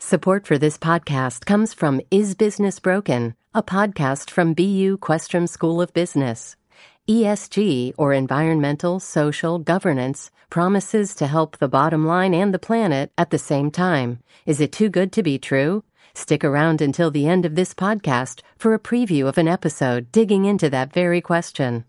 Support for this podcast comes from Is Business Broken, a podcast from BU Questrom School of Business. ESG, or environmental, social, governance, promises to help the bottom line and the planet at the same time. Is it too good to be true? Stick around until the end of this podcast for a preview of an episode digging into that very question.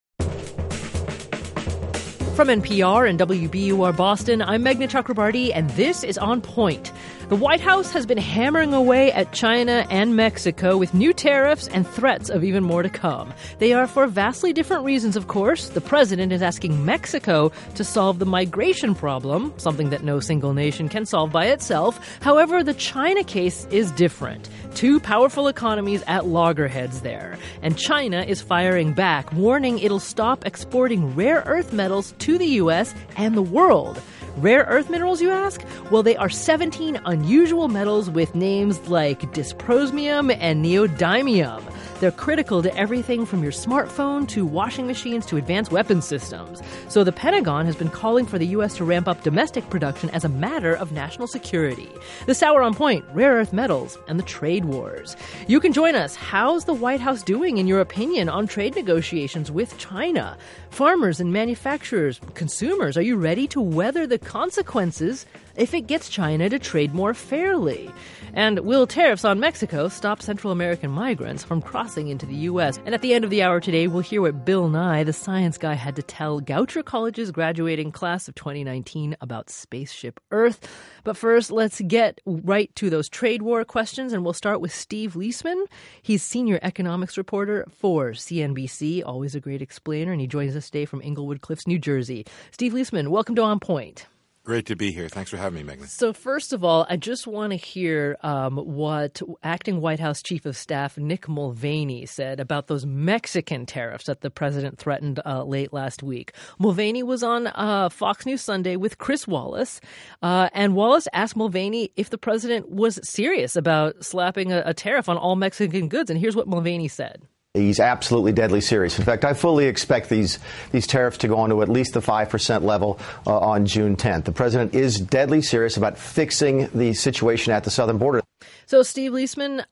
From NPR and WBUR Boston, I'm Meghna Chakrabarti, and this is On Point. The White House has been hammering away at China and Mexico with new tariffs and threats of even more to come. They are for vastly different reasons, of course. The president is asking Mexico to solve the migration problem, something that no single nation can solve by itself. However, the China case is different. Two powerful economies at loggerheads there. And China is firing back, warning it'll stop exporting rare earth metals to the U.S. and the world. Rare earth minerals, you ask? Well, they are 17 unusual metals with names like dysprosium and neodymium. They're critical to everything from your smartphone to washing machines to advanced weapons systems. So the Pentagon has been calling for the U.S. to ramp up domestic production as a matter of national security. This hour On Point, rare earth metals and the trade wars. You can join us. How's the White House doing, in your opinion, on trade negotiations with China? Farmers and manufacturers, consumers, are you ready to weather the consequences if it gets China to trade more fairly? And will tariffs on Mexico stop Central American migrants from crossing into the U.S.? And at the end of the hour today, we'll hear what Bill Nye, the science guy, had to tell Goucher College's graduating class of 2019 about Spaceship Earth. But first, let's get right to those trade war questions, and we'll start with Steve Liesman. He's senior economics reporter for CNBC, always a great explainer, and he joins us today from Englewood Cliffs, New Jersey. Steve Liesman, welcome to On Point. Great to be here. Thanks for having me, Meghna. So first of all, I just want to hear what acting White House Chief of Staff Nick Mulvaney said about those Mexican tariffs that the president threatened late last week. Mulvaney was on Fox News Sunday with Chris Wallace, and Wallace asked Mulvaney if the president was serious about slapping a tariff on all Mexican goods, and here's what Mulvaney said. He's absolutely deadly serious. In fact, I fully expect these tariffs to go on to at least the 5% level on June 10th. The president is deadly serious about fixing the situation at the southern border. So, Steve Liesman,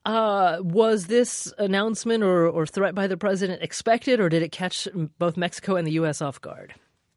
was this announcement or threat by the president expected, or did it catch both Mexico and the U.S. off guard?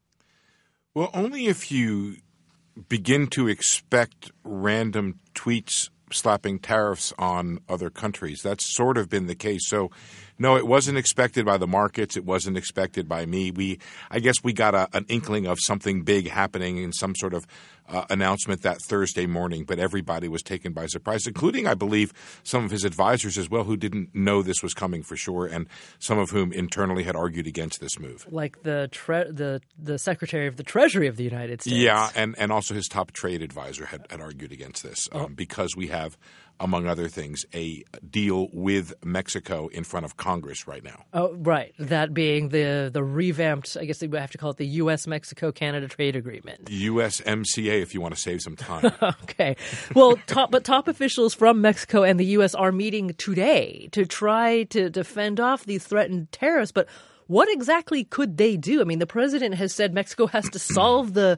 Well, only if you begin to expect random tweets slapping tariffs on other countries. That's sort of been the case. So, no, it wasn't expected by the markets. It wasn't expected by me. I guess we got an inkling of something big happening in some sort of announcement that Thursday morning, but everybody was taken by surprise, including, I believe, some of his advisors as well, who didn't know this was coming for sure, and some of whom internally had argued against this move. Like the Secretary of the Treasury of the United States. Yeah, and also his top trade advisor had argued against this because we have, among other things, a deal with Mexico in front of Congress right now. Oh, right. That being the revamped, I guess we have to call it the U.S.-Mexico-Canada Trade Agreement. USMCA, if you want to save some time. Okay. Well, top officials from Mexico and the U.S. are meeting today to try to fend off these threatened tariffs. But what exactly could they do? I mean, the president has said Mexico has to solve the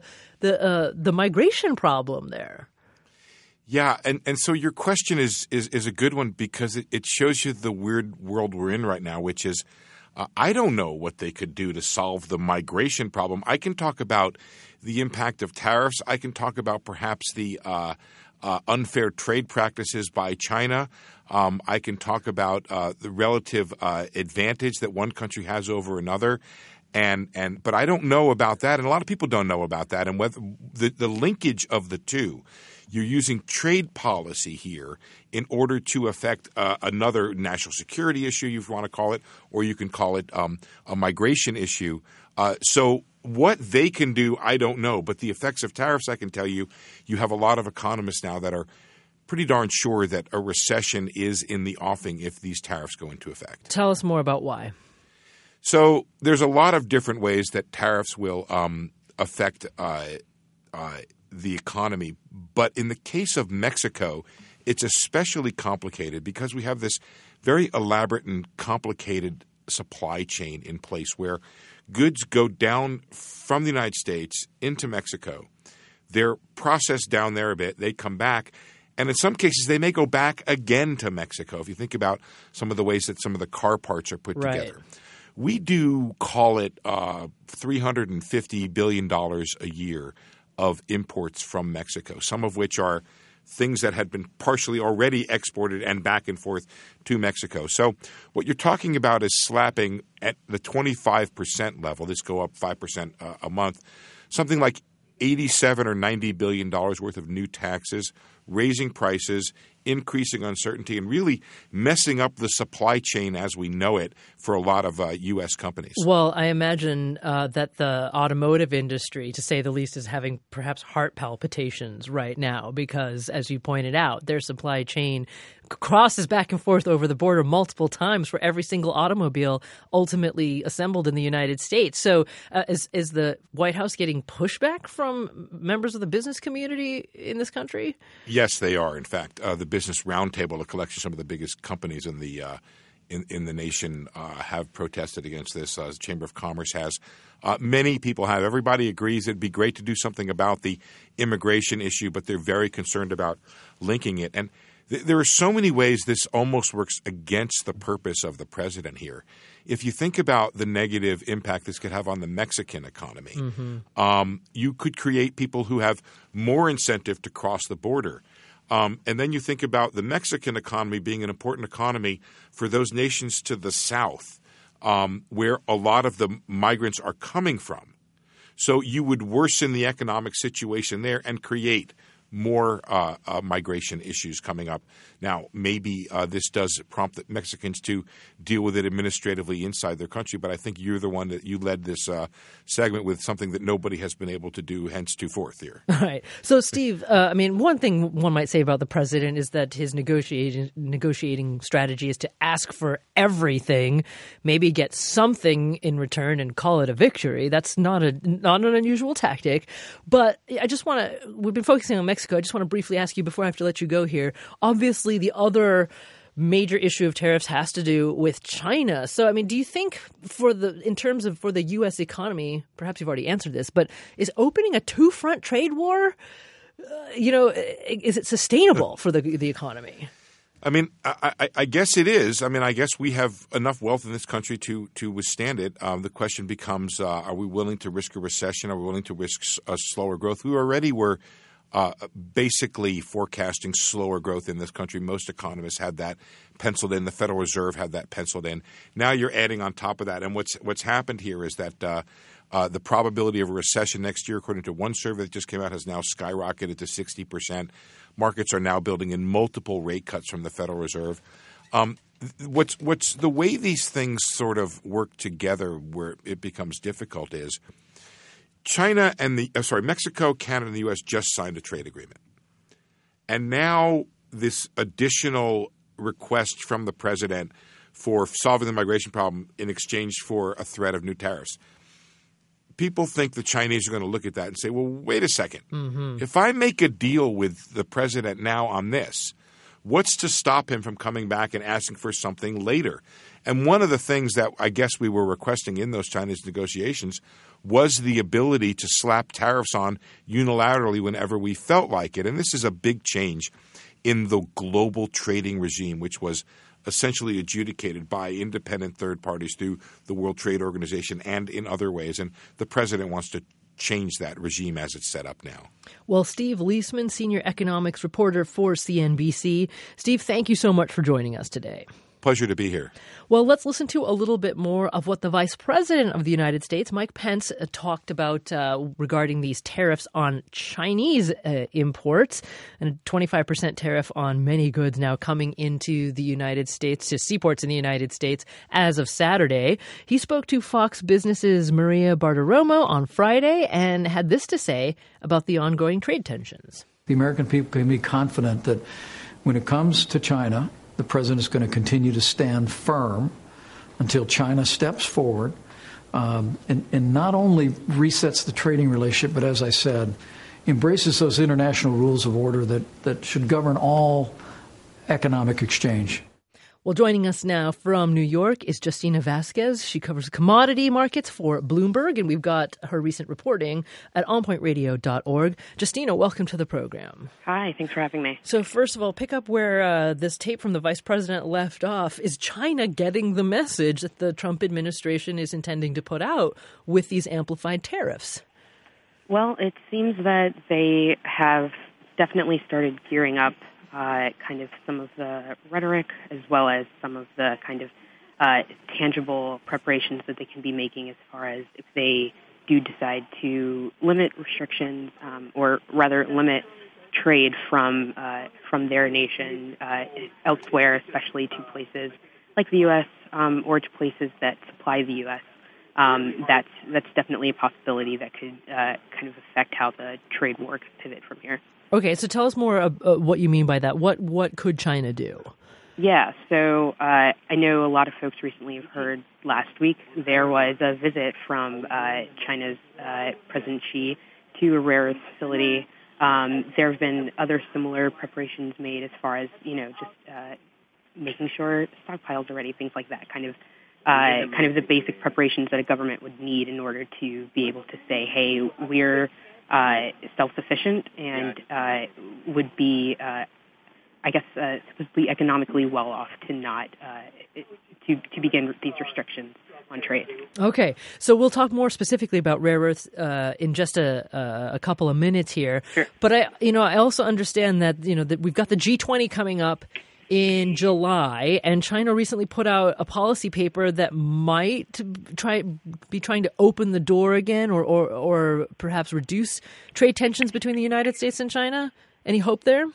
migration problem there. Yeah, and so your question is a good one because it shows you the weird world we're in right now, which is I don't know what they could do to solve the migration problem. I can talk about the impact of tariffs. I can talk about perhaps the unfair trade practices by China. I can talk about the relative advantage that one country has over another. But I don't know about that, and a lot of people don't know about that, and whether the linkage of the two. You're using trade policy here in order to affect another national security issue, if you want to call it, or you can call it a migration issue. So what they can do, I don't know. But the effects of tariffs, I can tell you, you have a lot of economists now that are pretty darn sure that a recession is in the offing if these tariffs go into effect. Tell us more about why. So there's a lot of different ways that tariffs will affect the economy. But in the case of Mexico, it's especially complicated because we have this very elaborate and complicated supply chain in place where goods go down from the United States into Mexico. They're processed down there a bit. They come back. And in some cases, they may go back again to Mexico. If you think about some of the ways that some of the car parts are put together. We do call it $350 billion a year of imports from Mexico, some of which are things that had been partially already exported and back and forth to Mexico. So what you're talking about is slapping at the 25% level, this go up 5% a month, something like $87 or $90 billion worth of new taxes, raising prices, increasing uncertainty, and really messing up the supply chain as we know it for a lot of U.S. companies. Well, I imagine that the automotive industry, to say the least, is having perhaps heart palpitations right now because, as you pointed out, their supply chain crosses back and forth over the border multiple times for every single automobile ultimately assembled in the United States. So is the White House getting pushback from members of the business community in this country? Yes, they are. In fact, the Business Roundtable, a collection of some of the biggest companies in the in the nation, have protested against this. The Chamber of Commerce has. Many people have. Everybody agrees it'd be great to do something about the immigration issue, but they're very concerned about linking it. And there are so many ways this almost works against the purpose of the president here. If you think about the negative impact this could have on the Mexican economy, you could create people who have more incentive to cross the border. And then you think about the Mexican economy being an important economy for those nations to the south, where a lot of the migrants are coming from. So you would worsen the economic situation there and create more migration issues coming up. Now, maybe this does prompt the Mexicans to deal with it administratively inside their country, but I think you're the one that you led this segment with something that nobody has been able to do, hence 2/4 here. All right. So, Steve, one thing one might say about the president is that his negotiating strategy is to ask for everything, maybe get something in return and call it a victory. That's not an unusual tactic. But I just want to – we've been focusing on Mexico. I just want to briefly ask you before I have to let you go here. Obviously, the other major issue of tariffs has to do with China. So, do you think for the U.S. economy, perhaps you've already answered this, but is opening a two-front trade war, is it sustainable for the economy? I guess it is. I guess we have enough wealth in this country to withstand it. The question becomes, are we willing to risk a recession? Are we willing to risk a slower growth? We already were basically forecasting slower growth in this country. Most economists had that penciled in. The Federal Reserve had that penciled in. Now you're adding on top of that. And what's happened here is that the probability of a recession next year, according to one survey that just came out, has now skyrocketed to 60%. Markets are now building in multiple rate cuts from the Federal Reserve. What's the way these things sort of work together where it becomes difficult is Mexico, Canada, and the U.S. just signed a trade agreement. And now this additional request from the president for solving the migration problem in exchange for a threat of new tariffs. People think the Chinese are going to look at that and say, well, wait a second. If I make a deal with the president now on this, what's to stop him from coming back and asking for something later? And one of the things that I guess we were requesting in those Chinese negotiations was the ability to slap tariffs on unilaterally whenever we felt like it. And this is a big change in the global trading regime, which was essentially adjudicated by independent third parties through the World Trade Organization and in other ways. And the president wants to change that regime as it's set up now. Well, Steve Liesman, senior economics reporter for CNBC. Steve, thank you so much for joining us today. Pleasure to be here. Well, let's listen to a little bit more of what the Vice President of the United States, Mike Pence, talked about regarding these tariffs on Chinese imports, and a 25% tariff on many goods now coming into the United States, to seaports in the United States as of Saturday. He spoke to Fox Business's Maria Bartiromo on Friday and had this to say about the ongoing trade tensions. The American people can be confident that when it comes to China, the president is going to continue to stand firm until China steps forward and not only resets the trading relationship, but as I said, embraces those international rules of order that should govern all economic exchange. Well, joining us now from New York is Justina Vasquez. She covers commodity markets for Bloomberg, and we've got her recent reporting at onpointradio.org. Justina, welcome to the program. Hi, thanks for having me. So first of all, pick up where this tape from the vice president left off. Is China getting the message that the Trump administration is intending to put out with these amplified tariffs? Well, it seems that they have definitely started gearing up kind of some of the rhetoric as well as some of the kind of tangible preparations that they can be making as far as if they do decide to limit restrictions or rather limit trade from their nation elsewhere, especially to places like the U.S. Or to places that supply the U.S. That's definitely a possibility that could kind of affect how the trade war could pivot from here. Okay, so tell us more what you mean by that. What could China do? Yeah, so I know a lot of folks recently have heard last week there was a visit from China's President Xi to a rare earth facility. There have been other similar preparations made as far as, just making sure stockpiles are ready, things like that, kind of the basic preparations that a government would need in order to be able to say, hey, we're self-sufficient and would be, supposedly economically well off to not to begin these restrictions on trade. Okay, so we'll talk more specifically about rare earths in just a couple of minutes here. Sure. But I also understand that that we've got the G20 coming up in July, and China recently put out a policy paper that might be trying to open the door again or perhaps reduce trade tensions between the United States and China. Any hope there?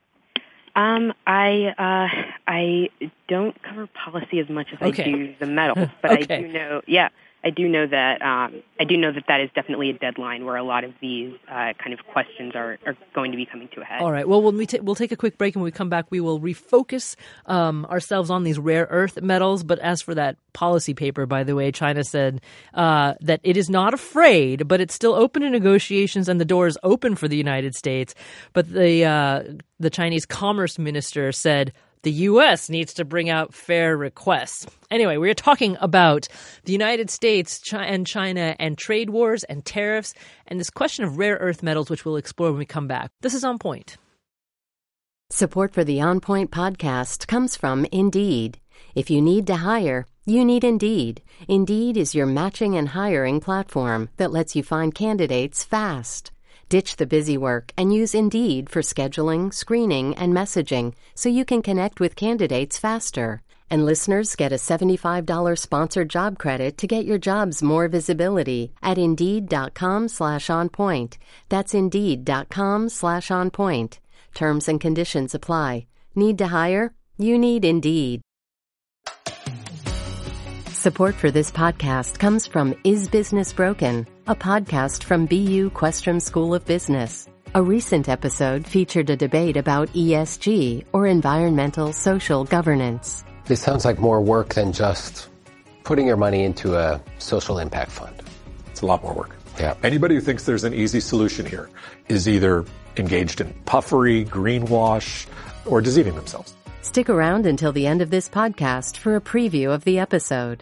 I don't cover policy as much as I do the metals, but Okay. I do know that is definitely a deadline where a lot of these kind of questions are going to be coming to a head. All right. Well, we'll take a quick break, and when we come back, we will refocus ourselves on these rare earth metals. But as for that policy paper, by the way, China said that it is not afraid, but it's still open to negotiations, and the door is open for the United States. But the Chinese Commerce Minister said the U.S. needs to bring out fair requests. Anyway, we're talking about the United States and China and trade wars and tariffs and this question of rare earth metals, which we'll explore when we come back. This is On Point. Support for the On Point podcast comes from Indeed. If you need to hire, you need Indeed. Indeed is your matching and hiring platform that lets you find candidates fast. Ditch the busy work and use Indeed for scheduling, screening, and messaging so you can connect with candidates faster. And listeners get a $75 sponsored job credit to get your jobs more visibility at Indeed.com/onpoint. That's Indeed.com/onpoint. Terms and conditions apply. Need to hire? You need Indeed. Support for this podcast comes from Is Business Broken, a podcast from BU Questrom School of Business. A recent episode featured a debate about ESG, or environmental social governance. This sounds like more work than just putting your money into a social impact fund. It's a lot more work. Yeah. Anybody who thinks there's an easy solution here is either engaged in puffery, greenwash, or deceiving themselves. Stick around until the end of this podcast for a preview of the episode.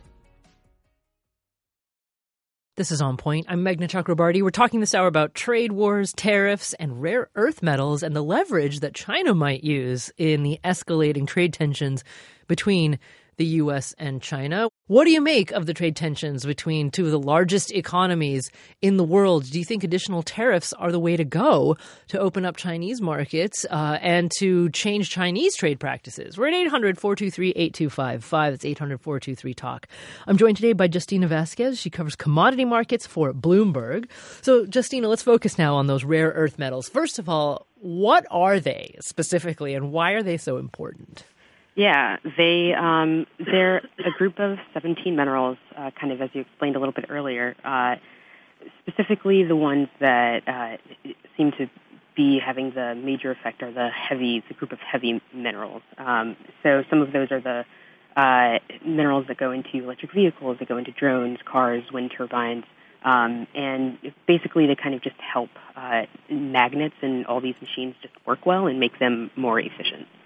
This is On Point. I'm Meghna Chakrabarty. We're talking this hour about trade wars, tariffs, and rare earth metals and the leverage that China might use in the escalating trade tensions between the U.S. and China. What do you make of the trade tensions between two of the largest economies in the world? Do you think additional tariffs are the way to go to open up Chinese markets and to change Chinese trade practices? We're at 800-423-8255. That's 800-423-TALK. I'm joined today by Justina Vasquez. She covers commodity markets for Bloomberg. So, Justina, let's focus now on those rare earth metals. First of all, what are they specifically, and why are they so important? Yeah, they're a group of 17 minerals, kind of as you explained a little bit earlier, specifically the ones that seem to be having the major effect are the group of heavy minerals. So some of those are the minerals that go into electric vehicles, that go into drones, cars, wind turbines, and basically they kind of just help magnets and all these machines just work well and make them more efficient.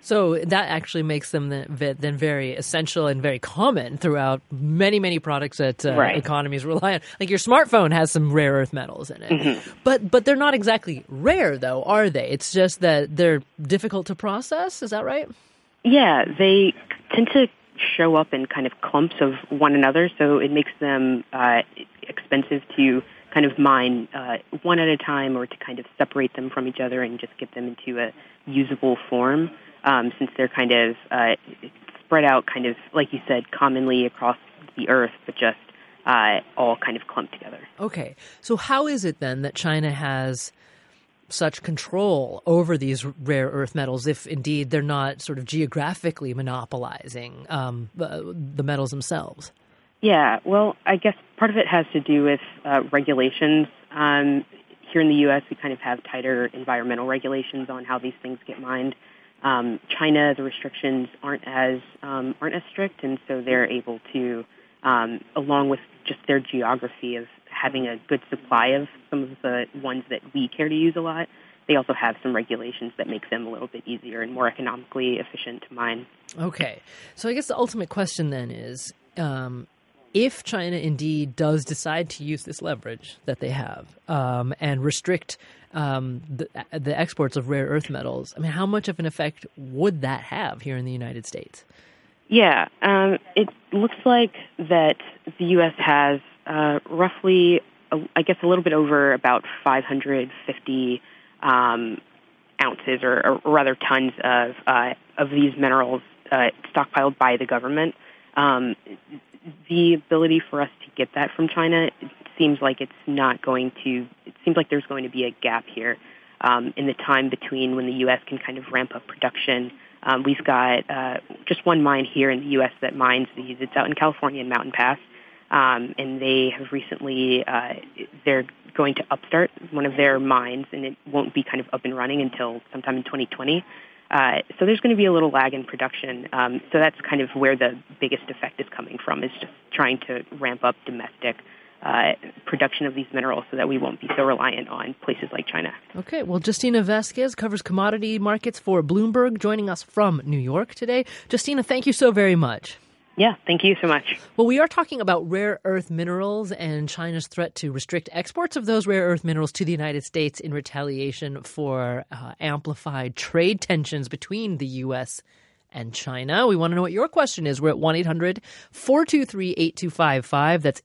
So that actually makes them then very essential and very common throughout many, many products that economies rely on. Like your smartphone has some rare earth metals in it. Mm-hmm. But they're not exactly rare, though, are they? It's just that they're difficult to process. Is that right? Yeah, they tend to show up in kind of clumps of one another, so it makes them expensive to kind of mine one at a time or to kind of separate them from each other and just get them into a usable form. Since they're kind of spread out kind of, like you said, commonly across the earth, but just all kind of clumped together. Okay. So how is it then that China has such control over these rare earth metals if indeed they're not sort of geographically monopolizing the metals themselves? Yeah, well, I guess part of it has to do with regulations. Here in the U.S., we kind of have tighter environmental regulations on how these things get mined. China, the restrictions aren't as strict, and so they're able to, along with just their geography of having a good supply of some of the ones that we care to use a lot, they also have some regulations that make them a little bit easier and more economically efficient to mine. Okay. So I guess the ultimate question then is, if China indeed does decide to use this leverage that they have and restrict the exports of rare earth metals, I mean, how much of an effect would that have here in the United States? Yeah, it looks like that the U.S. has roughly, I guess, a little bit over about 550 ounces or rather tons of these minerals stockpiled by the government. The ability for us to get that from China, it seems like it seems like there's going to be a gap here in the time between when the U.S. can kind of ramp up production. We've got just one mine here in the U.S. that mines these. It's out in California in Mountain Pass, and they have recently, they're going to upstart one of their mines, and it won't be kind of up and running until sometime in 2020. So there's going to be a little lag in production. So that's kind of where the biggest effect is coming from, is just trying to ramp up domestic production of these minerals so that we won't be so reliant on places like China. Okay, well, Justina Vasquez covers commodity markets for Bloomberg, joining us from New York today. Justina, thank you so very much. Yeah, thank you so much. Well, we are talking about rare earth minerals and China's threat to restrict exports of those rare earth minerals to the United States in retaliation for amplified trade tensions between the U.S. and China. We want to know what your question is. We're at 1-800-423-8255. That's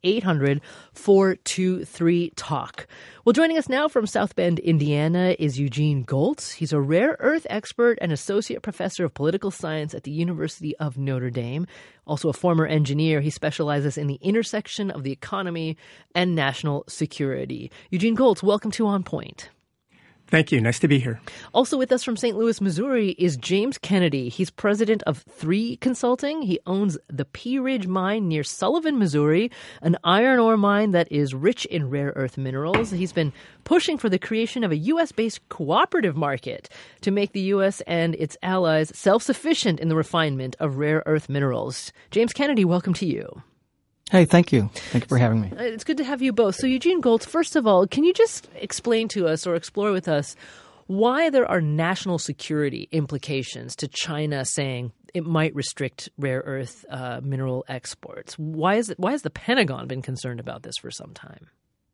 800-423-TALK. Well, joining us now from South Bend, Indiana, is Eugene Goltz. He's a rare earth expert and associate professor of political science at the University of Notre Dame. Also a former engineer, he specializes in the intersection of the economy and national security. Eugene Goltz, welcome to On Point. Thank you. Nice to be here. Also with us from St. Louis, Missouri, is James Kennedy. He's president of 3 Consulting. He owns the Pea Ridge Mine near Sullivan, Missouri, an iron ore mine that is rich in rare earth minerals. He's been pushing for the creation of a U.S.-based cooperative market to make the U.S. and its allies self-sufficient in the refinement of rare earth minerals. James Kennedy, welcome to you. Hey, thank you. Thank you for having me. It's good to have you both. So, Eugene Goltz, first of all, can you just explain to us or explore with us why there are national security implications to China saying it might restrict rare earth mineral exports? Why has the Pentagon been concerned about this for some time?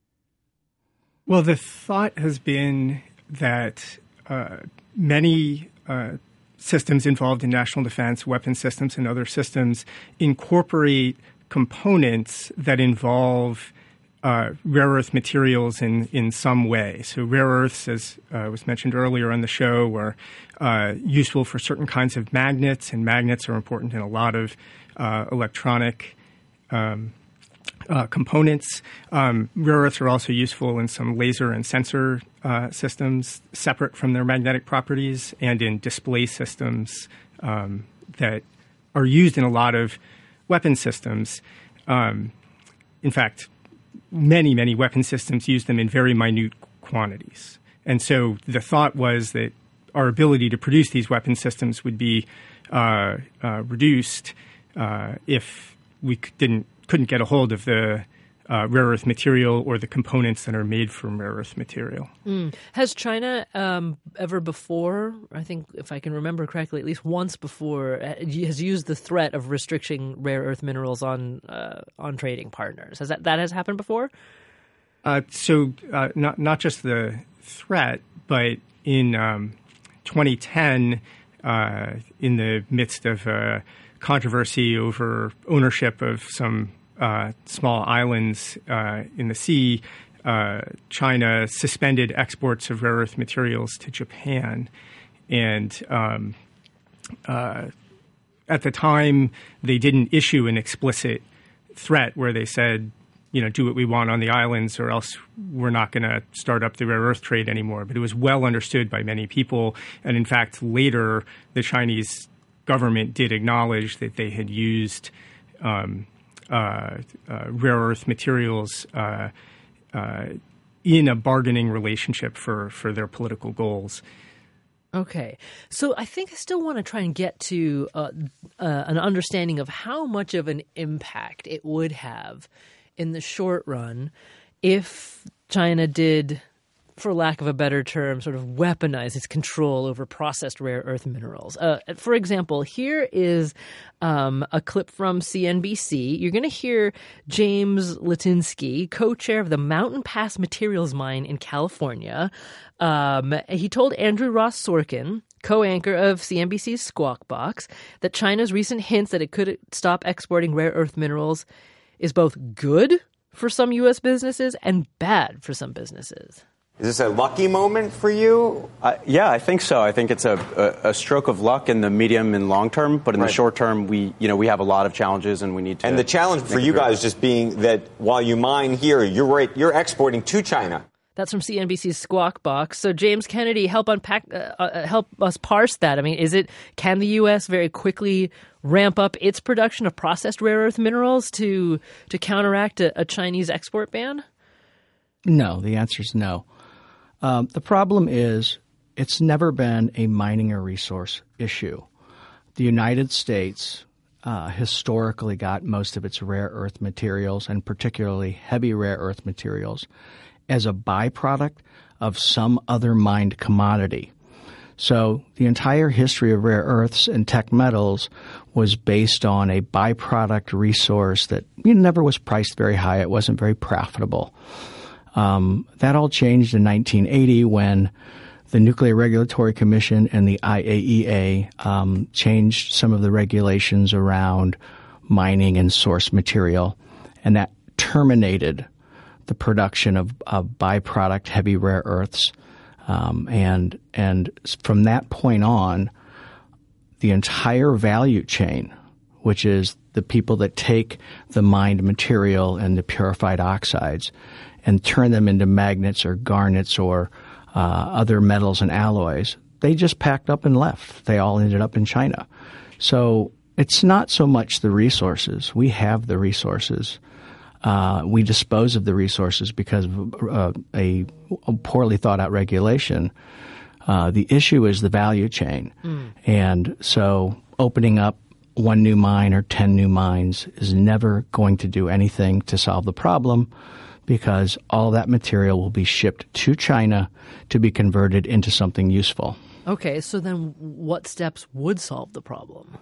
Well, the thought has been that many systems involved in national defense, weapon systems, and other systems incorporate components that involve rare earth materials in some way. So rare earths, as was mentioned earlier on the show, are useful for certain kinds of magnets, and magnets are important in a lot of electronic components. Rare earths are also useful in some laser and sensor systems separate from their magnetic properties, and in display systems that are used in a lot of weapon systems. In fact, many weapon systems use them in very minute quantities. And so the thought was that our ability to produce these weapon systems would be reduced if we couldn't get a hold of the rare earth material or the components that are made from rare earth material. Has China ever before, I think if I can remember correctly, at least once before, has used the threat of restricting rare earth minerals on trading partners? Has that has happened before? So not just the threat, but in 2010, in the midst of controversy over ownership of some small islands in the sea, China suspended exports of rare earth materials to Japan. And at the time, they didn't issue an explicit threat where they said, do what we want on the islands or else we're not going to start up the rare earth trade anymore. But it was well understood by many people. And in fact, later, the Chinese government did acknowledge that they had used rare earth materials in a bargaining relationship for their political goals. Okay. So I think I still want to try and get to an understanding of how much of an impact it would have in the short run if China did, for lack of a better term, sort of weaponize its control over processed rare earth minerals. For example, here is a clip from CNBC. You're going to hear James Litinsky, co-chair of the Mountain Pass Materials Mine in California. He told Andrew Ross Sorkin, co-anchor of CNBC's Squawk Box, that China's recent hints that it could stop exporting rare earth minerals is both good for some U.S. businesses and bad for some businesses. Is this a lucky moment for you? Yeah, I think so. I think it's a stroke of luck in the medium and long term, but in the short term, we have a lot of challenges and we need to. And the challenge for you guys just being that while you mine here, you're exporting to China. That's from CNBC's Squawk Box. So James Kennedy, help us parse that. I mean, can the U.S. very quickly ramp up its production of processed rare earth minerals to counteract a Chinese export ban? No, the answer is no. The problem is it's never been a mining or resource issue. The United States historically got most of its rare earth materials, and particularly heavy rare earth materials, as a byproduct of some other mined commodity. So the entire history of rare earths and tech metals was based on a byproduct resource that never was priced very high. It wasn't very profitable. That all changed in 1980 when the Nuclear Regulatory Commission and the IAEA changed some of the regulations around mining and source material, and that terminated the production of byproduct heavy rare earths. And from that point on, the entire value chain, which is the people that take the mined material and the purified oxides and turn them into magnets or garnets or other metals and alloys, they just packed up and left. They all ended up in China. So it's not so much the resources. We have the resources. We dispose of the resources because of a poorly thought out regulation. The issue is the value chain. And so opening up one new mine or 10 new mines is never going to do anything to solve the problem, because all that material will be shipped to China to be converted into something useful. Okay, so then what steps would solve the problem?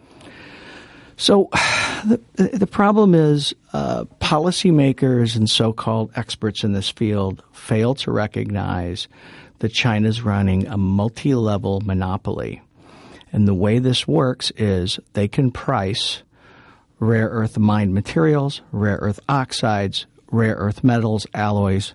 So the problem is policymakers and so-called experts in this field fail to recognize that China's running a multi-level monopoly. And the way this works is they can price rare earth mined materials, rare earth oxides, rare earth metals, alloys,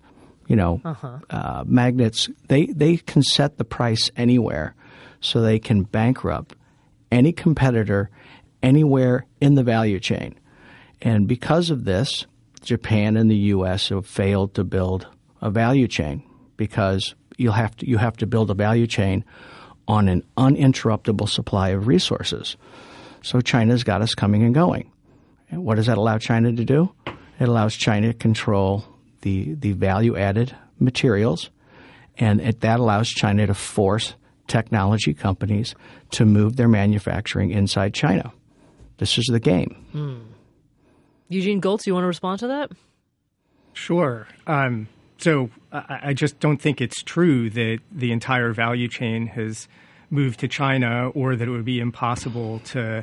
magnets. They can set the price anywhere, so they can bankrupt any competitor anywhere in the value chain. And because of this, Japan and the U.S. have failed to build a value chain, because you have to build a value chain on an uninterruptible supply of resources. So China's got us coming and going. And what does that allow China to do? It allows China to control the value-added materials, and that allows China to force technology companies to move their manufacturing inside China. This is the game. Eugene Gholz, you want to respond to that? Sure. So I just don't think it's true that the entire value chain has moved to China, or that it would be impossible to,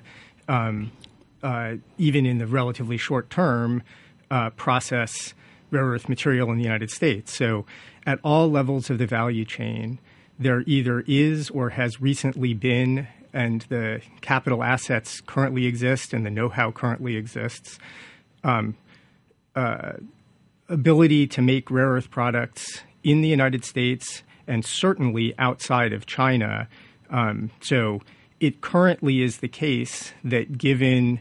even in the relatively short term, process rare earth material in the United States. So at all levels of the value chain, there either is or has recently been, and the capital assets currently exist and the know-how currently exists, ability to make rare earth products in the United States and certainly outside of China. So it currently is the case that given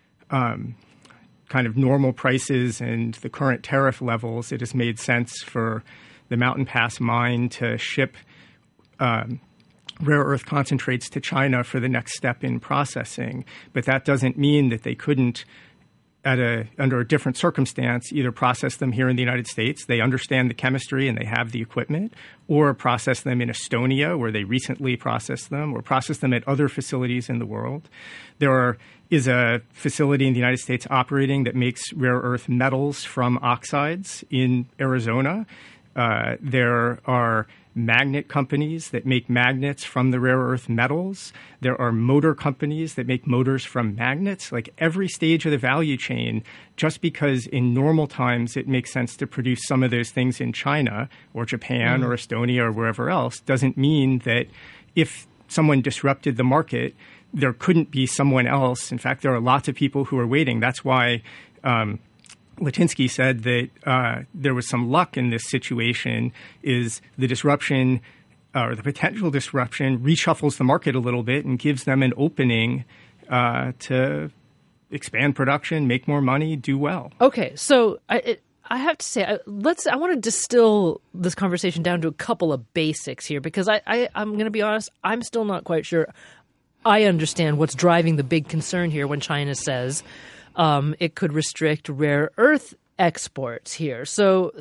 kind of normal prices and the current tariff levels, it has made sense for the Mountain Pass mine to ship rare earth concentrates to China for the next step in processing. But that doesn't mean that they couldn't, under a different circumstance, either process them here in the United States. They understand the chemistry and they have the equipment, or process them in Estonia, where they recently processed them, or process them at other facilities in the world. There is a facility in the United States operating that makes rare earth metals from oxides in Arizona. There are magnet companies that make magnets from the rare earth metals. There are motor companies that make motors from magnets. Like every stage of the value chain, just because in normal times it makes sense to produce some of those things in China or Japan or Estonia or wherever else, doesn't mean that if someone disrupted the market, there couldn't be someone else. In fact, there are lots of people who are waiting. That's why Litinsky said that there was some luck in this situation, is the disruption or the potential disruption reshuffles the market a little bit and gives them an opening to expand production, make more money, do well. Okay, so I have to say, I want to distill this conversation down to a couple of basics here, because I'm going to be honest, I'm still not quite sure I understand what's driving the big concern here when China says it could restrict rare earth exports here. So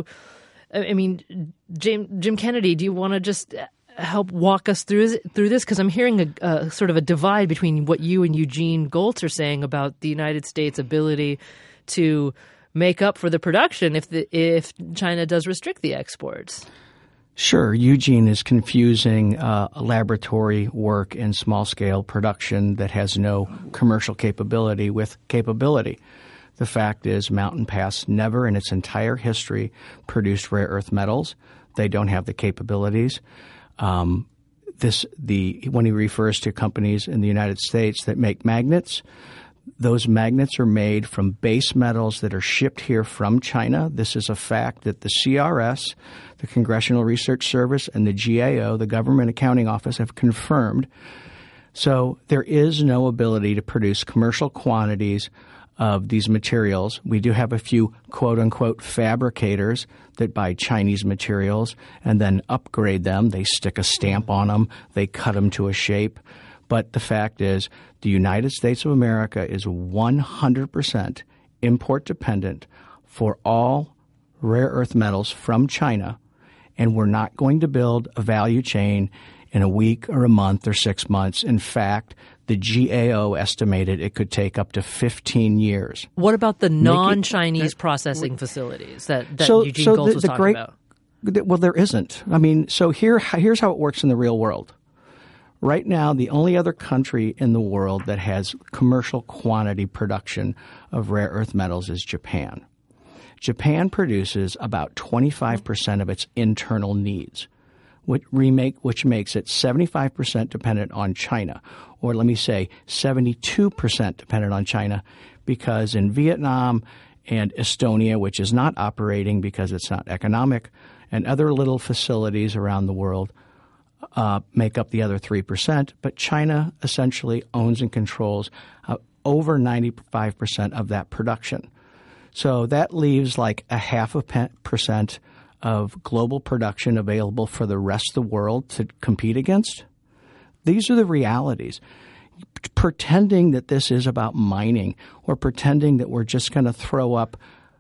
I mean, Jim Kennedy, do you want to just help walk us through this? Because I'm hearing a sort of a divide between what you and Eugene Goltz are saying about the United States' ability to make up for the production if China does restrict the exports. Sure. Eugene is confusing laboratory work in small-scale production that has no commercial capability with capability. The fact is Mountain Pass never in its entire history produced rare earth metals. They don't have the capabilities. When he refers to companies in the United States that make magnets, those magnets are made from base metals that are shipped here from China. This is a fact that the CRS, the Congressional Research Service, and the GAO, the Government Accounting Office, have confirmed. So there is no ability to produce commercial quantities of these materials. We do have a few quote-unquote fabricators that buy Chinese materials and then upgrade them. They stick a stamp on them. They cut them to a shape. But the fact is the United States of America is 100% import dependent for all rare earth metals from China, and we're not going to build a value chain in a week or a month or 6 months. In fact, the GAO estimated it could take up to 15 years. What about the non-Chinese processing facilities that Eugene Goltz was talking about? Well, there isn't. I mean, so here's how it works in the real world. Right now, the only other country in the world that has commercial quantity production of rare earth metals is Japan. Japan produces about 25% of its internal needs, which makes it 75% dependent on China, or let me say 72% dependent on China, because in Vietnam and Estonia, which is not operating because it's not economic, and other little facilities around the world make up the other 3%, but China essentially owns and controls over 95% of that production. So that leaves like 0.5% of global production available for the rest of the world to compete against. These are the realities. Pretending that this is about mining or pretending that we're just going to throw up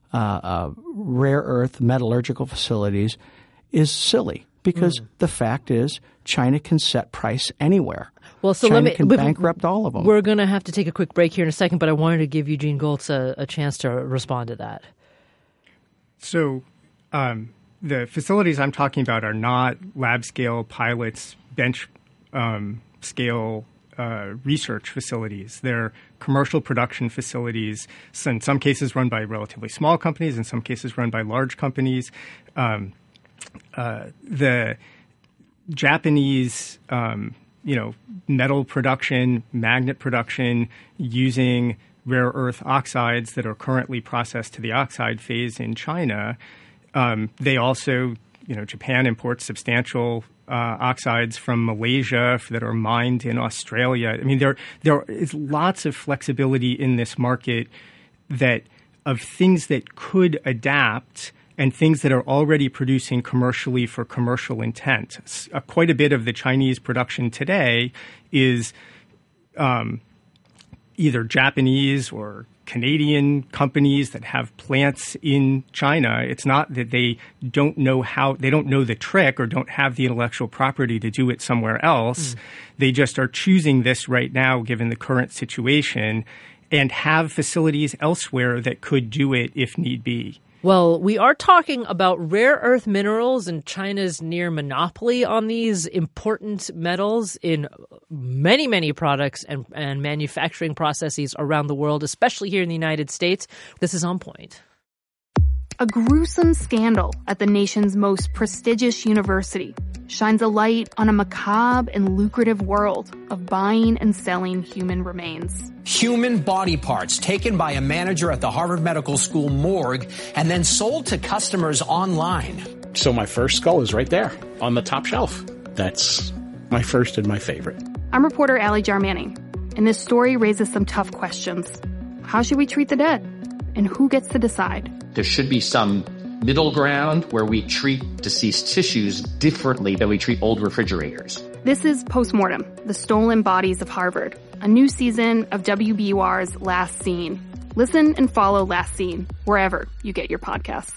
rare earth metallurgical facilities is silly. Because the fact is, China can set price anywhere. Well, so China can bankrupt all of them. We're going to have to take a quick break here in a second, but I wanted to give Eugene Goltz a chance to respond to that. So the facilities I'm talking about are not lab scale pilots, bench scale research facilities. They're commercial production facilities, in some cases run by relatively small companies, in some cases run by large companies. The Japanese, metal production, magnet production using rare earth oxides that are currently processed to the oxide phase in China. They also, Japan imports substantial oxides from Malaysia that are mined in Australia. I mean, there is lots of flexibility in this market of things that could adapt and things that are already producing commercially for commercial intent. Quite a bit of the Chinese production today is either Japanese or Canadian companies that have plants in China. It's not that they don't know the trick or don't have the intellectual property to do it somewhere else. They just are choosing this right now, given the current situation, and have facilities elsewhere that could do it if need be. Well, we are talking about rare earth minerals and China's near monopoly on these important metals in many, many products and manufacturing processes around the world, especially here in the United States. This is On Point. A gruesome scandal at the nation's most prestigious university shines a light on a macabre and lucrative world of buying and selling human remains. Human body parts taken by a manager at the Harvard Medical School morgue and then sold to customers online. So my first skull is right there on the top shelf. That's my first and my favorite. I'm reporter Allie Jarmanning, and this story raises some tough questions. How should we treat the dead? And who gets to decide? There should be some middle ground where we treat deceased tissues differently than we treat old refrigerators. This is Postmortem, the Stolen Bodies of Harvard, a new season of WBUR's Last Scene. Listen and follow Last Scene wherever you get your podcasts.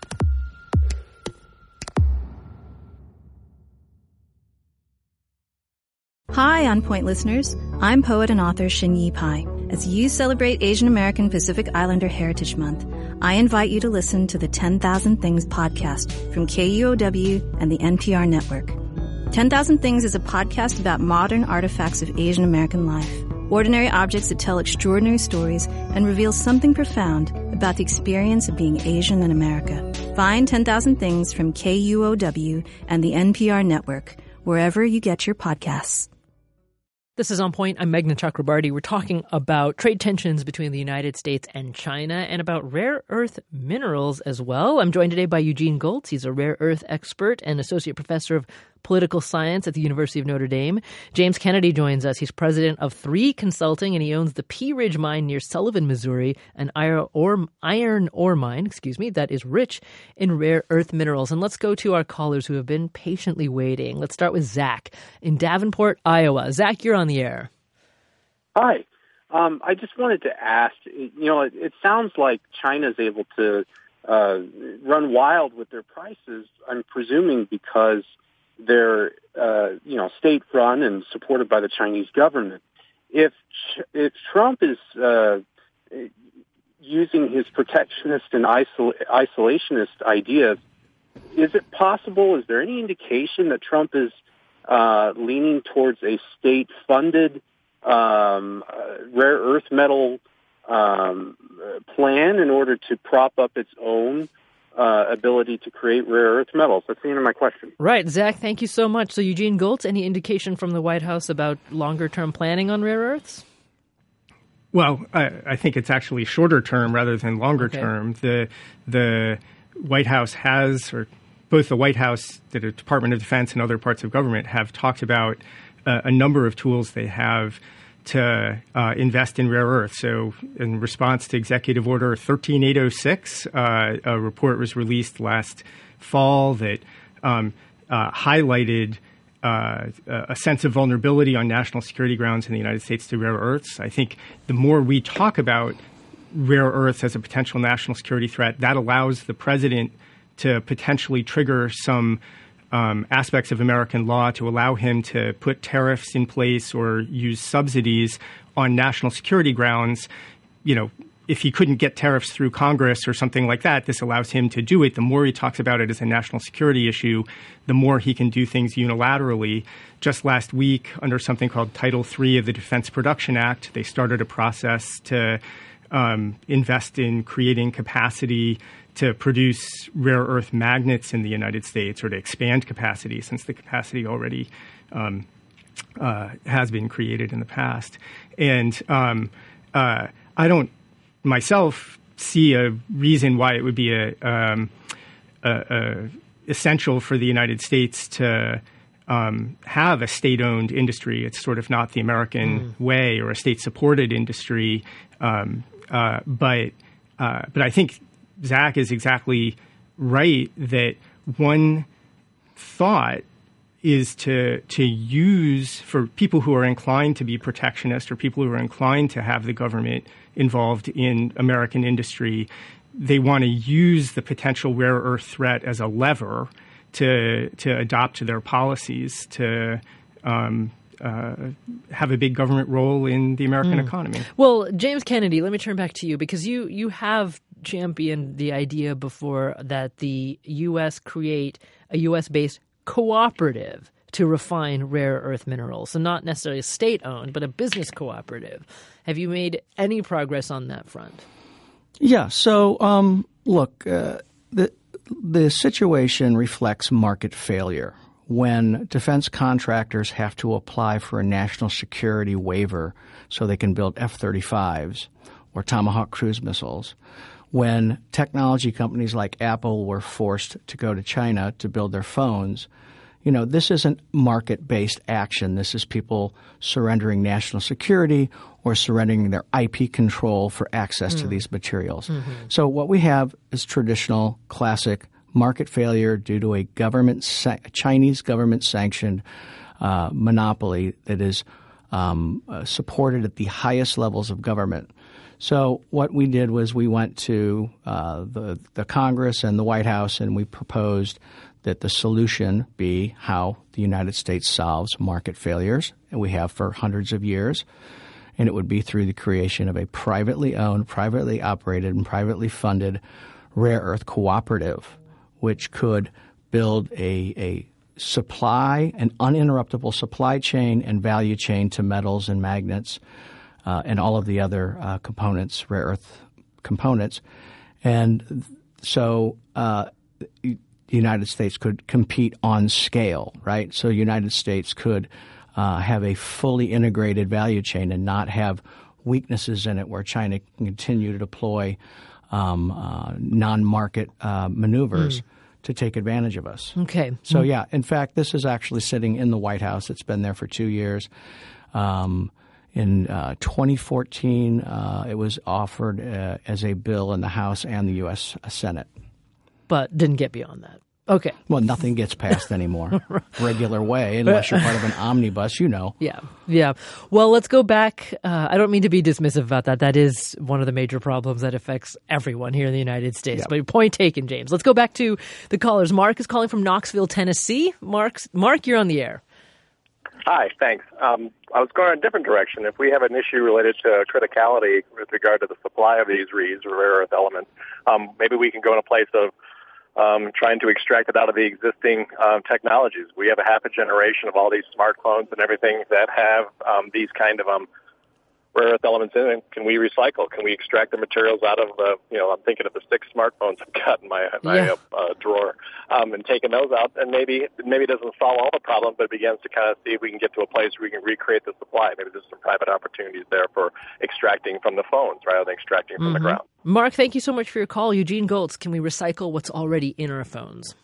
Hi, On Point listeners. I'm poet and author Xinyi Pai. As you celebrate Asian American Pacific Islander Heritage Month, I invite you to listen to the 10,000 Things podcast from KUOW and the NPR network. 10,000 Things is a podcast about modern artifacts of Asian American life, ordinary objects that tell extraordinary stories and reveal something profound about the experience of being Asian in America. Find 10,000 Things from KUOW and the NPR network, wherever you get your podcasts. This is On Point. I'm Meghna Chakrabarty. We're talking about trade tensions between the United States and China and about rare earth minerals as well. I'm joined today by Eugene Gholz. He's a rare earth expert and associate professor of political science at the University of Notre Dame. James Kennedy joins us. He's president of 3 Consulting, and he owns the Pea Ridge Mine near Sullivan, Missouri, an iron ore mine, that is rich in rare earth minerals. And let's go to our callers who have been patiently waiting. Let's start with Zach in Davenport, Iowa. Zach, you're on the air. Hi. I just wanted to ask, it sounds like China's able to run wild with their prices, I'm presuming because they're, state-run and supported by the Chinese government. If Trump is using his protectionist and isolationist ideas, is it possible, is there any indication that Trump is leaning towards a state-funded rare earth metal plan in order to prop up its own ability to create rare earth metals? That's the end of my question. Right. Zach, thank you so much. So Eugene Gholz, any indication from the White House about longer-term planning on rare earths? Well, I think it's actually shorter term rather than longer term. The White House has, or both the White House, the Department of Defense, and other parts of government have talked about a number of tools they have to invest in rare earths. So in response to Executive Order 13806, a report was released last fall that highlighted a sense of vulnerability on national security grounds in the United States to rare earths. I think the more we talk about rare earths as a potential national security threat, that allows the president to potentially trigger some aspects of American law to allow him to put tariffs in place or use subsidies on national security grounds, if he couldn't get tariffs through Congress or something like that, this allows him to do it. The more he talks about it as a national security issue, the more he can do things unilaterally. Just last week, under something called Title III of the Defense Production Act, they started a process to invest in creating capacity to produce rare earth magnets in the United States, or to expand capacity, since the capacity already has been created in the past. And I don't myself see a reason why it would be essential for the United States to have a state-owned industry. It's sort of not the American way, or a state-supported industry. But I think Zach is exactly right that one thought is to use, for people who are inclined to be protectionist, or people who are inclined to have the government involved in American industry, they want to use the potential rare earth threat as a lever to adopt to their policies to have a big government role in the American economy. Well, James Kennedy, let me turn back to you, because you have championed the idea before that the U.S. create a U.S.-based cooperative to refine rare earth minerals. So not necessarily state-owned, but a business cooperative. Have you made any progress on that front? Yeah. So, look, the situation reflects market failure. When defense contractors have to apply for a national security waiver so they can build F-35s or Tomahawk cruise missiles, when technology companies like Apple were forced to go to China to build their phones, this isn't market-based action. This is people surrendering national security or surrendering their IP control for access to these materials. So what we have is traditional, classic market failure due to a Chinese government-sanctioned monopoly that is supported at the highest levels of government. So what we did was we went to the Congress and the White House, and we proposed that the solution be how the United States solves market failures, and we have for hundreds of years. And it would be through the creation of a privately owned, privately operated, and privately funded rare earth cooperative, which could build a supply, an uninterruptible supply chain and value chain to metals and magnets and all of the other components, rare earth components. And so the United States could compete on scale, right? So the United States could have a fully integrated value chain and not have weaknesses in it where China can continue to deploy non-market maneuvers to take advantage of us. Okay. So, yeah, in fact, this is actually sitting in the White House. It's been there for 2 years. In 2014, it was offered as a bill in the House and the U.S. Senate. But didn't get beyond that. Okay. Well, nothing gets passed anymore. Regular way, unless you're part of an omnibus, Yeah. Well, let's go back. I don't mean to be dismissive about that. That is one of the major problems that affects everyone here in the United States. Yep. But point taken, James. Let's go back to the callers. Mark is calling from Knoxville, Tennessee. Mark, you're on the air. Hi, thanks. I was going in a different direction. If we have an issue related to criticality with regard to the supply of these reeds or rare earth elements, maybe we can go in a place of trying to extract it out of the existing technologies. We have a half a generation of all these smartphones and everything that have these kind of rare earth elements in it. Can we recycle? Can we extract the materials out of the, I'm thinking of the 6 smartphones I've got in my drawer, and taking those out, and maybe it doesn't solve all the problems, but it begins to kind of see if we can get to a place where we can recreate the supply. Maybe there's some private opportunities there for extracting from the phones rather than extracting from the ground. Mark, thank you so much for your call. Eugene Goltz, can we recycle what's already in our phones?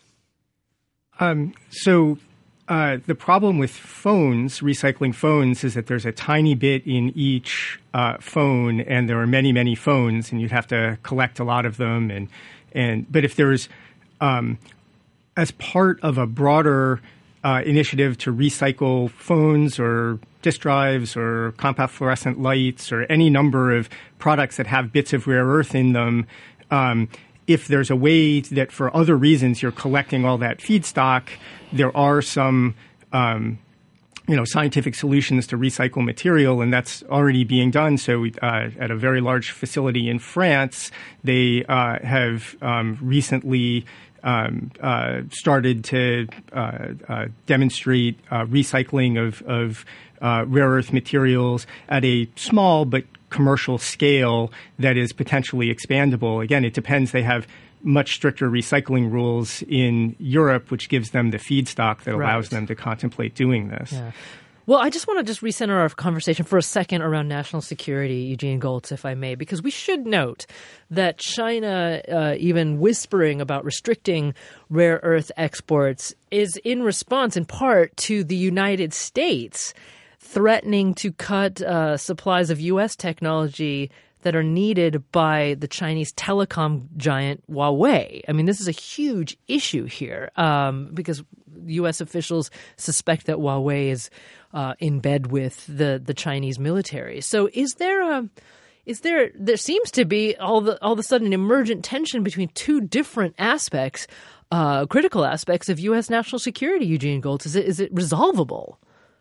The problem with phones, recycling phones, is that there's a tiny bit in each phone, and there are many, many phones, and you'd have to collect a lot of them. But if there's, as part of a broader initiative to recycle phones or disk drives or compact fluorescent lights or any number of products that have bits of rare earth in them, if there's a way that for other reasons you're collecting all that feedstock, there are some scientific solutions to recycle material, and that's already being done. So at a very large facility in France, they have recently started to demonstrate recycling of rare earth materials at a small but commercial scale that is potentially expandable. Again, it depends. They have much stricter recycling rules in Europe, which gives them the feedstock that allows them to contemplate doing this. Yeah. Well, I just want to recenter our conversation for a second around national security, Eugene Gholz, if I may, because we should note that China, even whispering about restricting rare earth exports, is in response in part to the United States threatening to cut supplies of U.S. technology that are needed by the Chinese telecom giant Huawei. I mean, this is a huge issue here because U.S. officials suspect that Huawei is in bed with the Chinese military. So there seems to be all of a sudden an emergent tension between two different aspects, critical aspects of U.S. national security, Eugene Gholz. Is it resolvable?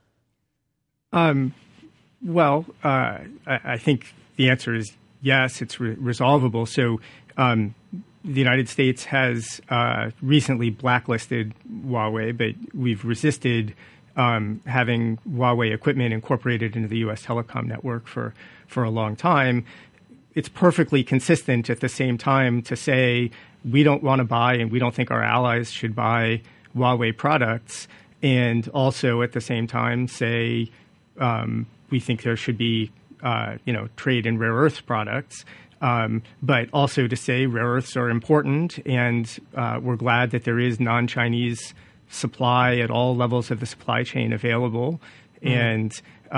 Well, I think the answer is yes, it's resolvable. So the United States has recently blacklisted Huawei, but we've resisted having Huawei equipment incorporated into the U.S. telecom network for a long time. It's perfectly consistent at the same time to say we don't want to buy and we don't think our allies should buy Huawei products, and also at the same time say we think there should be trade in rare earth products, but also to say rare earths are important, and we're glad that there is non-Chinese supply at all levels of the supply chain available. And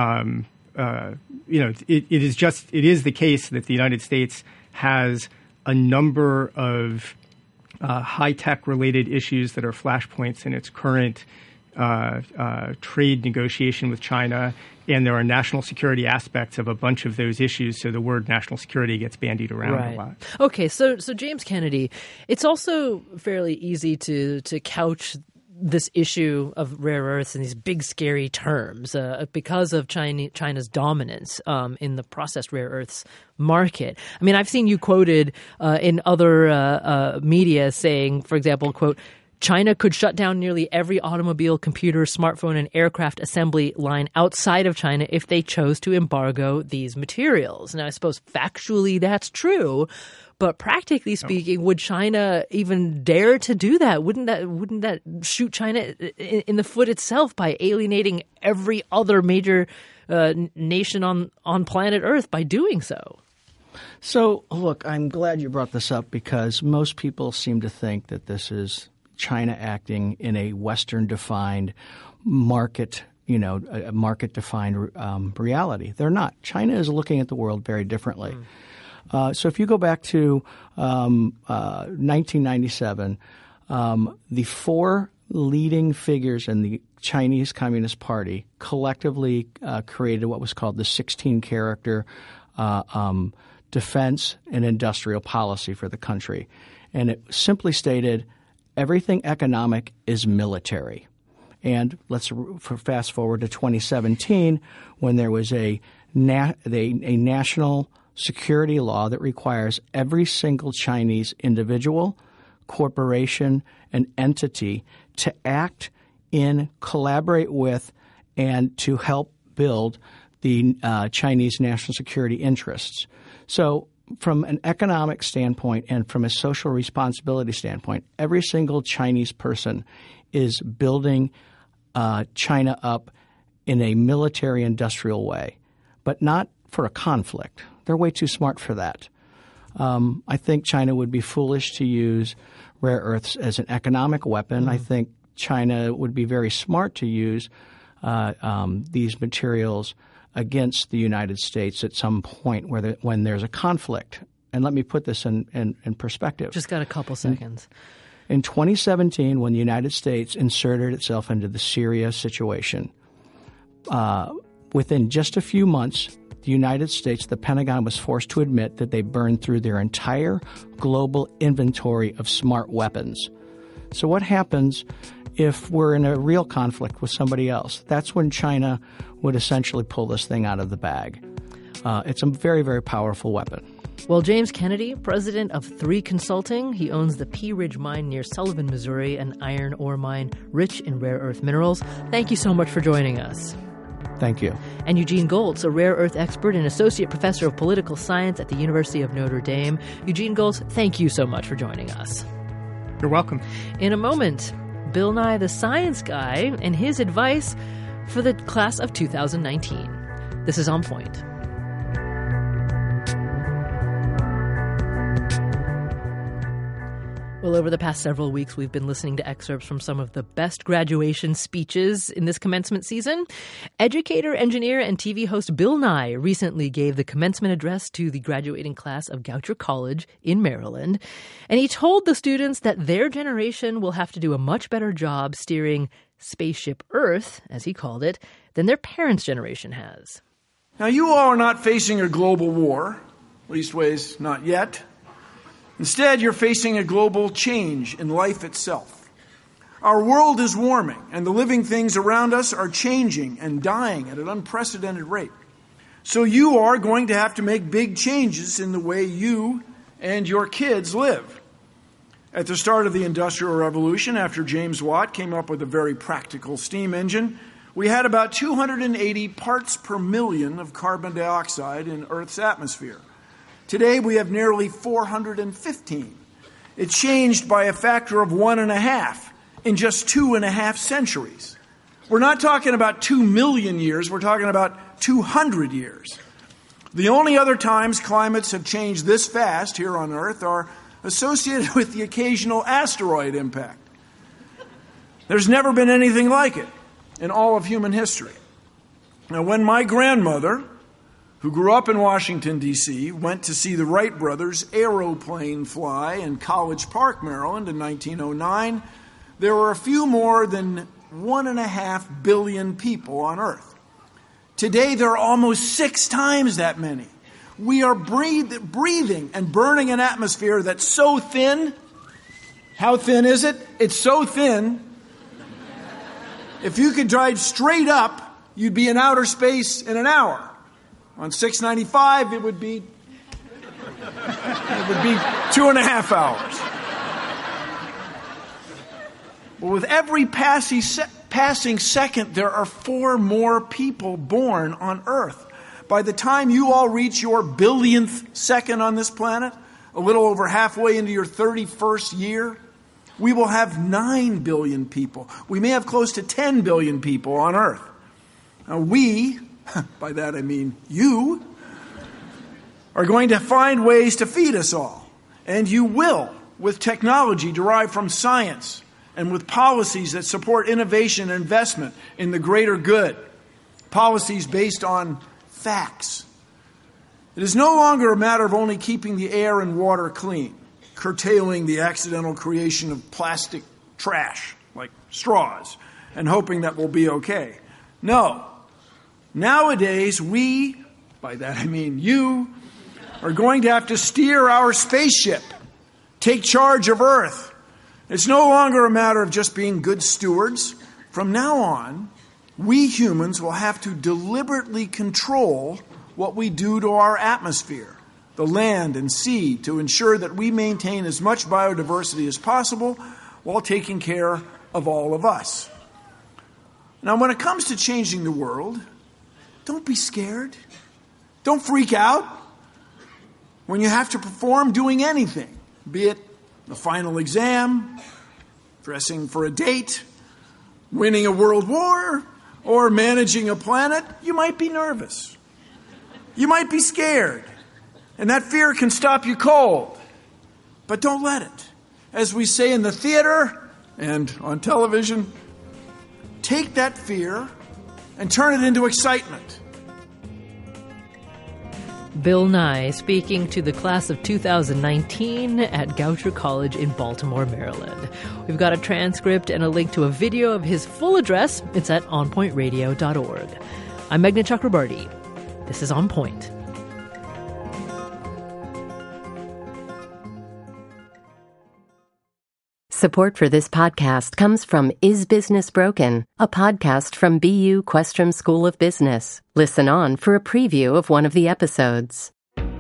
it is the case that the United States has a number of high-tech related issues that are flashpoints in its current trade negotiation with China, and there are national security aspects of a bunch of those issues, so the word national security gets bandied around a lot. Okay, so James Kennedy, it's also fairly easy to couch this issue of rare earths in these big, scary terms because of China's dominance in the processed rare earths market. I mean, I've seen you quoted in other media saying, for example, quote, China could shut down nearly every automobile, computer, smartphone, and aircraft assembly line outside of China if they chose to embargo these materials. Now, I suppose factually that's true, but practically speaking, would China even dare to do that? Wouldn't that shoot China in the foot itself by alienating every other major nation on planet Earth by doing so? So, look, I'm glad you brought this up because most people seem to think that this is China acting in a Western-defined market, a market-defined reality. They're not. China is looking at the world very differently. So if you go back to 1997, the four leading figures in the Chinese Communist Party collectively created what was called the 16-character defense and industrial policy for the country. And it simply stated everything economic is military. And let's fast forward to 2017 when there was a national security law that requires every single Chinese individual, corporation, and entity to act in, collaborate with, and to help build the Chinese national security interests. So from an economic standpoint and from a social responsibility standpoint, every single Chinese person is building China up in a military-industrial way, but not for a conflict. They're way too smart for that. I think China would be foolish to use rare earths as an economic weapon. I think China would be very smart to use these materials against the United States at some point when there's a conflict. And let me put this in perspective. Just got a couple seconds. In 2017, when the United States inserted itself into the Syria situation, within just a few months, the United States, the Pentagon, was forced to admit that they burned through their entire global inventory of smart weapons. So what happens if we're in a real conflict with somebody else. That's when China would essentially pull this thing out of the bag. It's a very, very powerful weapon. Well, James Kennedy, president of 3 Consulting, he owns the Pea Ridge Mine near Sullivan, Missouri, an iron ore mine rich in rare earth minerals. Thank you so much for joining us. Thank you. And Eugene Goltz, a rare earth expert and associate professor of political science at the University of Notre Dame. Eugene Goltz, thank you so much for joining us. You're welcome. In a moment, Bill Nye the Science Guy and his advice for the class of 2019. This is On Point. Well, over the past several weeks, we've been listening to excerpts from some of the best graduation speeches in this commencement season. Educator, engineer, and TV host Bill Nye recently gave the commencement address to the graduating class of Goucher College in Maryland. And he told the students that their generation will have to do a much better job steering Spaceship Earth, as he called it, than their parents' generation has. Now, you all are not facing a global war, leastways not yet. Instead, you're facing a global change in life itself. Our world is warming, and the living things around us are changing and dying at an unprecedented rate. So you are going to have to make big changes in the way you and your kids live. At the start of the Industrial Revolution, after James Watt came up with a very practical steam engine, we had about 280 parts per million of carbon dioxide in Earth's atmosphere. Today, we have nearly 415. It changed by a factor of 1.5 in just 2.5 centuries. We're not talking about 2 million years. We're talking about 200 years. The only other times climates have changed this fast here on Earth are associated with the occasional asteroid impact. There's never been anything like it in all of human history. Now, when my grandmother, who grew up in Washington, D.C., went to see the Wright brothers' aeroplane fly in College Park, Maryland in 1909, there were a few more than 1.5 billion people on Earth. Today, there are almost 6 times that many. We are breathing and burning an atmosphere that's so thin. How thin is it? It's so thin. If you could drive straight up, you'd be in outer space in an hour. On 695, it would be 2.5 hours. Well, with every passing second, there are 4 more people born on Earth. By the time you all reach your billionth second on this planet, a little over halfway into your 31st year, we will have 9 billion people. We may have close to 10 billion people on Earth. Now, we, by that I mean you, are going to find ways to feed us all. And you will, with technology derived from science and with policies that support innovation and investment in the greater good. Policies based on facts. It is no longer a matter of only keeping the air and water clean, curtailing the accidental creation of plastic trash, like straws, and hoping that we'll be okay. No. Nowadays, we, by that I mean you, are going to have to steer our spaceship, take charge of Earth. It's no longer a matter of just being good stewards. From now on, we humans will have to deliberately control what we do to our atmosphere, the land and sea, to ensure that we maintain as much biodiversity as possible while taking care of all of us. Now, when it comes to changing the world, don't be scared. Don't freak out when you have to perform doing anything, be it the final exam, dressing for a date, winning a world war, or managing a planet. You might be nervous. You might be scared. And that fear can stop you cold. But don't let it. As we say in the theater and on television, take that fear and turn it into excitement. Bill Nye speaking to the class of 2019 at Goucher College in Baltimore, Maryland. We've got a transcript and a link to a video of his full address. It's at onpointradio.org. I'm Meghna Chakrabarty. This is On Point. Support for this podcast comes from Is Business Broken, a podcast from BU Questrom School of Business. Listen on for a preview of one of the episodes.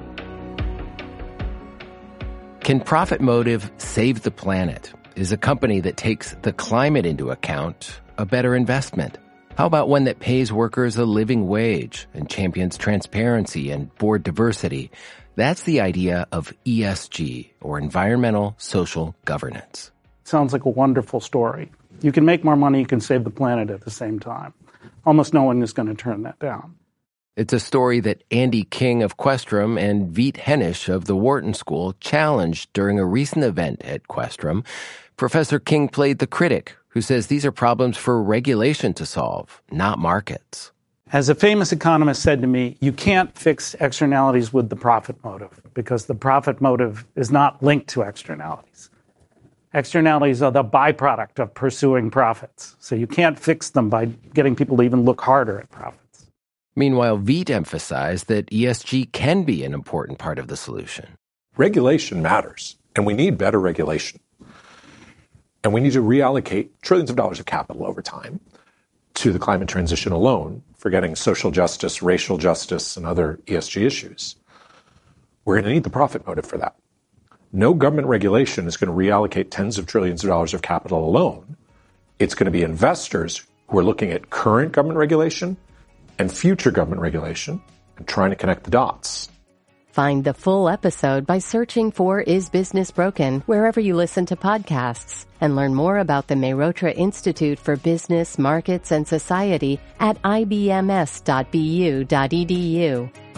Can Profit Motive save the planet? Is a company that takes the climate into account a better investment? How about one that pays workers a living wage and champions transparency and board diversity? That's the idea of ESG, or environmental social governance. Sounds like a wonderful story. You can make more money, you can save the planet at the same time. Almost no one is going to turn that down. It's a story that Andy King of Questrom and Veet Hennish of the Wharton School challenged during a recent event at Questrom. Professor King played the critic who says these are problems for regulation to solve, not markets. As a famous economist said to me, you can't fix externalities with the profit motive because the profit motive is not linked to externalities. Externalities are the byproduct of pursuing profits. So you can't fix them by getting people to even look harder at profits. Meanwhile, Veet emphasized that ESG can be an important part of the solution. Regulation matters, and we need better regulation. And we need to reallocate trillions of dollars of capital over time to the climate transition alone, forgetting social justice, racial justice, and other ESG issues. We're going to need the profit motive for that. No government regulation is going to reallocate tens of trillions of dollars of capital alone. It's going to be investors who are looking at current government regulation and future government regulation and trying to connect the dots. Find the full episode by searching for Is Business Broken wherever you listen to podcasts, and learn more about the Mehrotra Institute for Business, Markets, and Society at ibms.bu.edu.